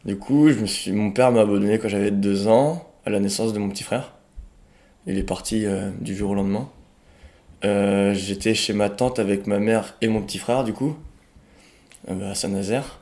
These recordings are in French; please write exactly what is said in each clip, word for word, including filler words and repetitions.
Du coup, je me suis... mon père m'a abandonné quand j'avais deux ans, à la naissance de mon petit frère. Il est parti euh, du jour au lendemain. Euh, j'étais chez ma tante avec ma mère et mon petit frère, du coup, euh, bah, à Saint-Nazaire.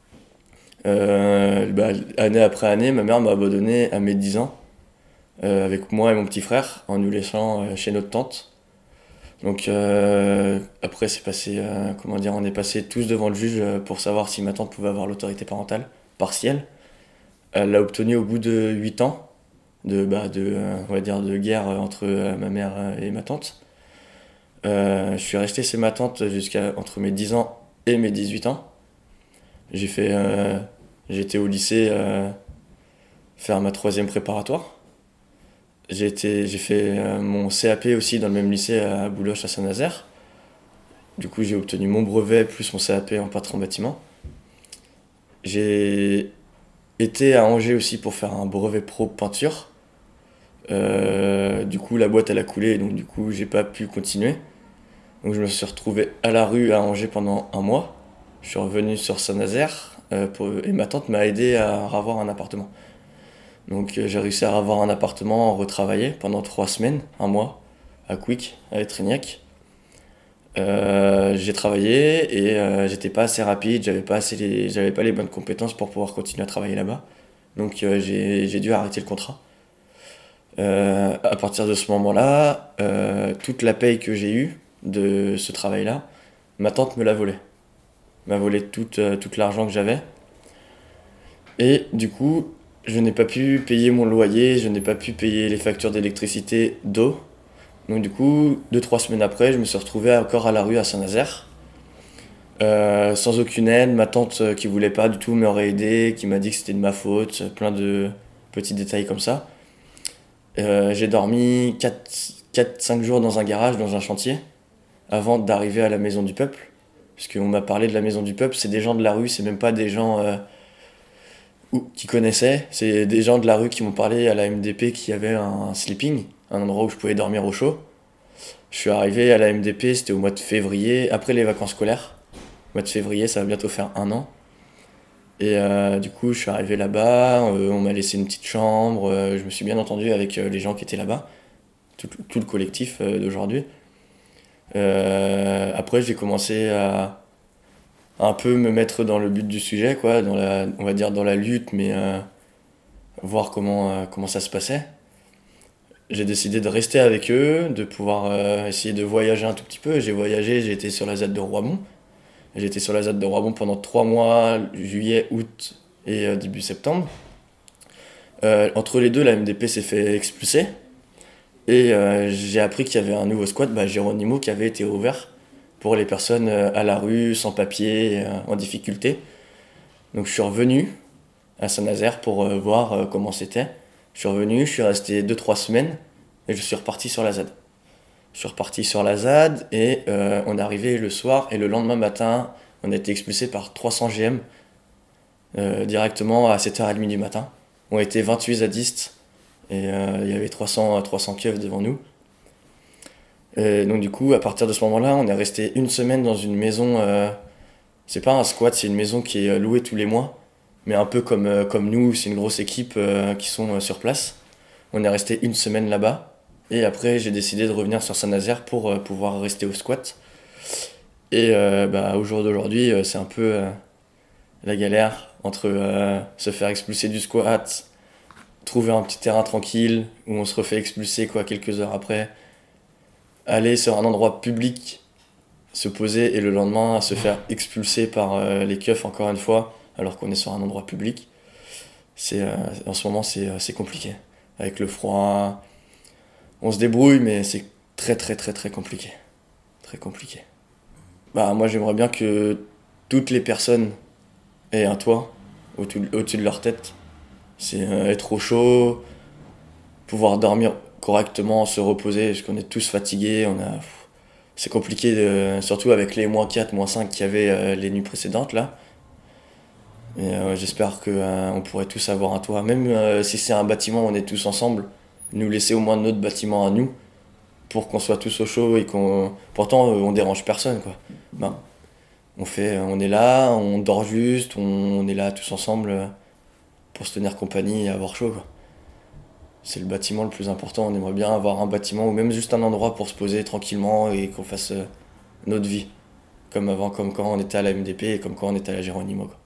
Euh, bah, année après année, ma mère m'a abandonné à mes dix ans, euh, avec moi et mon petit frère, en nous laissant euh, chez notre tante. Donc euh, après, c'est passé, euh, comment dire, on est passé tous devant le juge euh, pour savoir si ma tante pouvait avoir l'autorité parentale partielle. Elle l'a obtenue au bout de huit ans de, bah, de, euh, on va dire de guerre entre euh, ma mère euh, et ma tante. Euh, je suis resté chez ma tante jusqu'à entre mes dix ans et mes dix-huit ans. J'ai fait, euh, j'étais au lycée euh, faire ma troisième préparatoire. J'ai été, j'ai fait euh, mon C A P aussi dans le même lycée à Bouloche à Saint-Nazaire. Du coup, j'ai obtenu mon brevet plus mon C A P en peintre en bâtiment. J'ai été à Angers aussi pour faire un brevet pro peinture. Euh, du coup, la boîte elle a coulé, donc du coup, j'ai pas pu continuer. Donc, je me suis retrouvé à la rue à Angers pendant un mois. Je suis revenu sur Saint-Nazaire euh, pour- et ma tante m'a aidé à avoir un appartement. Donc, euh, j'ai réussi à avoir un appartement retravaillé pendant trois semaines, un mois, à Quick, à Etrignac. Euh, j'ai travaillé et euh, j'étais pas assez rapide, j'avais pas assez les, j'avais pas les bonnes compétences pour pouvoir continuer à travailler là-bas. Donc euh, j'ai, j'ai dû arrêter le contrat. Euh, à partir de ce moment-là, euh, toute la paye que j'ai eue de ce travail-là, ma tante me l'a volé. M'a volé toute, euh, toute l'argent que j'avais. Et du coup, je n'ai pas pu payer mon loyer, je n'ai pas pu payer les factures d'électricité, d'eau. Donc du coup, deux, trois semaines après, je me suis retrouvé encore à la rue à Saint-Nazaire. Euh, sans aucune aide, ma tante euh, qui voulait pas du tout m'aurait aidé, qui m'a dit que c'était de ma faute, plein de petits détails comme ça. Euh, j'ai dormi quatre cinq jours dans un garage, dans un chantier, avant d'arriver à la maison du peuple. Puisqu'on m'a parlé de la maison du peuple, c'est des gens de la rue, c'est même pas des gens euh, ou- qui connaissaient, c'est des gens de la rue qui m'ont parlé à la M D P qu'il y avait un sleeping, un endroit où je pouvais dormir au chaud. Je suis arrivé à la M D P, c'était au mois de février, après les vacances scolaires. Au mois de février, ça va bientôt faire un an. Et euh, du coup, je suis arrivé là-bas, euh, on m'a laissé une petite chambre, euh, je me suis bien entendu avec euh, les gens qui étaient là-bas, tout, tout le collectif euh, d'aujourd'hui. Euh, après, j'ai commencé à, à un peu me mettre dans le but du sujet, quoi, dans la, on va dire dans la lutte, mais euh, voir comment, euh, comment ça se passait. J'ai décidé de rester avec eux, de pouvoir euh, essayer de voyager un tout petit peu. J'ai voyagé, j'ai été sur la Z A D de Roibon. J'ai été sur la Z A D de Roibon pendant trois mois, juillet, août et euh, début septembre. Euh, entre les deux, la M D P s'est fait expulser. Et euh, j'ai appris qu'il y avait un nouveau squat, bah, Géronimo, qui avait été ouvert pour les personnes euh, à la rue, sans papier, euh, en difficulté. Donc je suis revenu à Saint-Nazaire pour euh, voir euh, comment c'était. Je suis revenu, je suis resté deux trois semaines et je suis reparti sur la Z A D. Je suis reparti sur la Z A D et euh, on est arrivé le soir et le lendemain matin, on a été expulsé par trois cents G M euh, directement à sept heures trente du matin. On était vingt-huit zadistes et euh, il y avait trois cents, trois cents keufs devant nous. Et donc du coup, à partir de ce moment-là, on est resté une semaine dans une maison. Euh, c'est pas un squat, c'est une maison qui est euh, louée tous les mois, mais un peu comme, euh, comme nous, c'est une grosse équipe euh, qui sont euh, sur place. On est resté une semaine là-bas, et après j'ai décidé de revenir sur Saint-Nazaire pour euh, pouvoir rester au squat. Et euh, bah, au jour d'aujourd'hui, euh, c'est un peu euh, la galère entre euh, se faire expulser du squat, trouver un petit terrain tranquille où on se refait expulser quoi quelques heures après, aller sur un endroit public, se poser et le lendemain se faire expulser par euh, les keufs encore une fois alors qu'on est sur un endroit public. C'est, euh, en ce moment c'est, euh, c'est compliqué. Avec le froid, on se débrouille mais c'est très très très très compliqué. Très compliqué. Bah moi j'aimerais bien que toutes les personnes aient un toit au-dessus, au-dessus de leur tête. C'est euh, être au chaud, pouvoir dormir correctement, se reposer, parce qu'on est tous fatigués, on a... C'est compliqué, de... surtout avec les moins quatre, moins cinq qu'il y avait euh, les nuits précédentes là. Et euh, j'espère qu'on euh, pourrait tous avoir un toit. Même euh, si c'est un bâtiment, on est tous ensemble, nous laisser au moins notre bâtiment à nous, pour qu'on soit tous au chaud et qu'on... Pourtant, euh, on dérange personne quoi. Ben, on fait, on est là, on dort juste, on, on est là tous ensemble. pour se tenir compagnie et avoir chaud, quoi. C'est le bâtiment le plus important. On aimerait bien avoir un bâtiment ou même juste un endroit pour se poser tranquillement et qu'on fasse euh, notre vie. Comme avant, comme quand on était à la M D P et comme quand on était à la Géronimo, quoi.